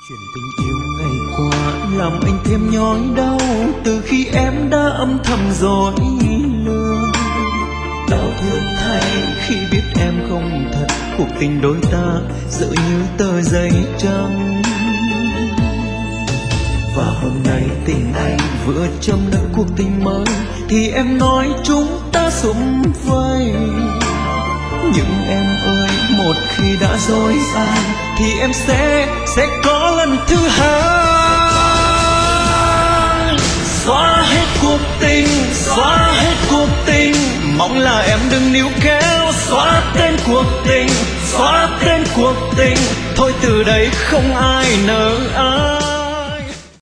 Chuyện tình yêu ngày qua làm anh thêm nhói đau, từ khi em đã âm thầm dối lừa. Đau thương thay khi biết em không thật, cuộc tình đôi ta dựa như tờ giấy trắng. Và hôm nay tình anh vừa châm nở cuộc tình mới, thì em nói chúng ta sum vầy. Nhưng em ơi, một khi đã dối gian thì em sẽ có lần thứ hai. Xóa hết cuộc tình, xóa hết cuộc tình, mong là em đừng níu kéo. Xóa tên cuộc tình, xóa tên cuộc tình, thôi từ đây không ai nợ ai.